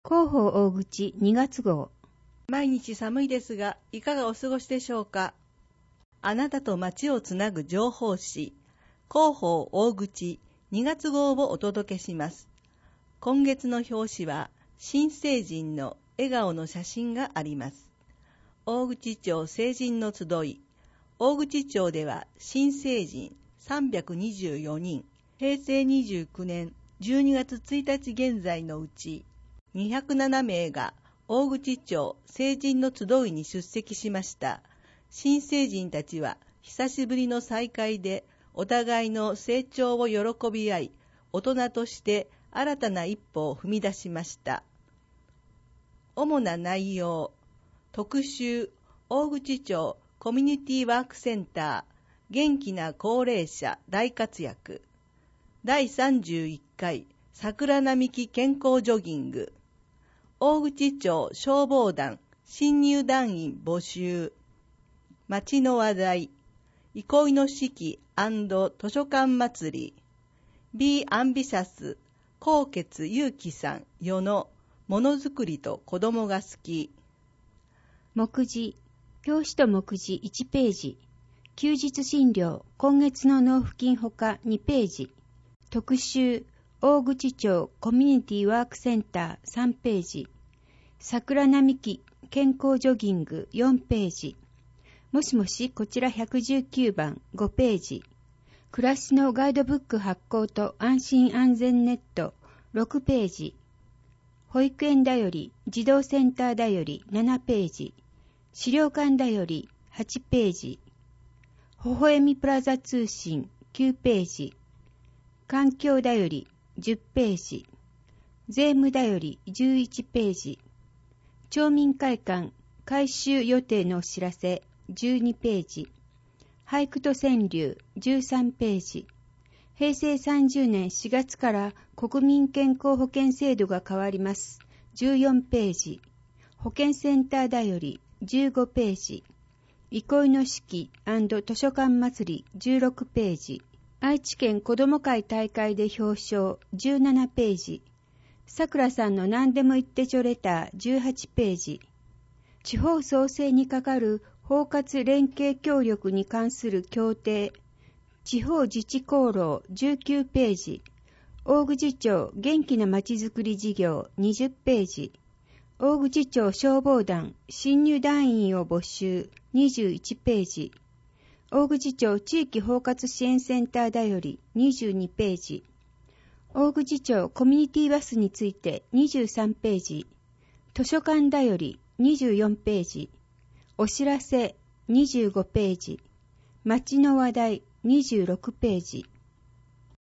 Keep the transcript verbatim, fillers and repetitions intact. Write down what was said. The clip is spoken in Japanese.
広報大口にがつ号。 毎日寒いですが、いかがお過ごしでしょうか。あなたと街をつなぐ情報誌、広報大口にがつ号をお届けします。今月の表紙は、新成人の笑顔の写真があります。大口町成人の集い。大口町では新成人さんびゃくにじゅうよにん、へいせいにじゅうきゅうねんじゅうにがつついたち現在のうち、にひゃくななめいが大口町成人の集いに出席しました。新成人たちは久しぶりの再会でお互いの成長を喜び合い、大人として新たな一歩を踏み出しました。主な内容、特集、大口町コミュニティワークセンター、元気な高齢者大活躍。だいさんじゅういっかい桜並木健康ジョギング。大口町消防団新入団員募集。町の話題。憩いの四季&図書館祭り。Be Ambitious 高傑祐樹さん世のものづくりと子供が好き。 目次。表紙と目次いちページ。休日診療今月の納付金ほかにページ。特集大口町コミュニティワークセンターさんページ。桜並木健康ジョギングよんページ。もしもしこちらひゃくじゅうきゅうばんごページ。暮らしのガイドブック発行と安心安全ネットろくページ。保育園だより児童センターだよりななページ。資料館だよりはちページ。微笑みプラザ通信きゅうページ。環境だよりじゅっページ。税務だよりじゅういちページ。町民会館改修予定のお知らせじゅうにページ。俳句と川柳じゅうさんページ。へいせいさんじゅうねんしがつから国民健康保険制度が変わります。じゅうよんページ。保健センターだよりじゅうごページ。憩いの四季&図書館祭りじゅうろくページ。愛知県子ども会大会で表彰じゅうななページ。さくらさんの何でも言ってちょレターじゅうはちページ。地方創生にかかる包括連携協力に関する協定地方自治功労じゅうきゅうページ。大口町元気なまちづくり事業にじゅっページ。大口町消防団新入団員を募集にじゅういちページ。大口町地域包括支援センターだよりにじゅうにページ。大口町コミュニティバスについてにじゅうさんページ。図書館だよりにじゅうよんページ。お知らせにじゅうごページ。町の話題にじゅうろくページ。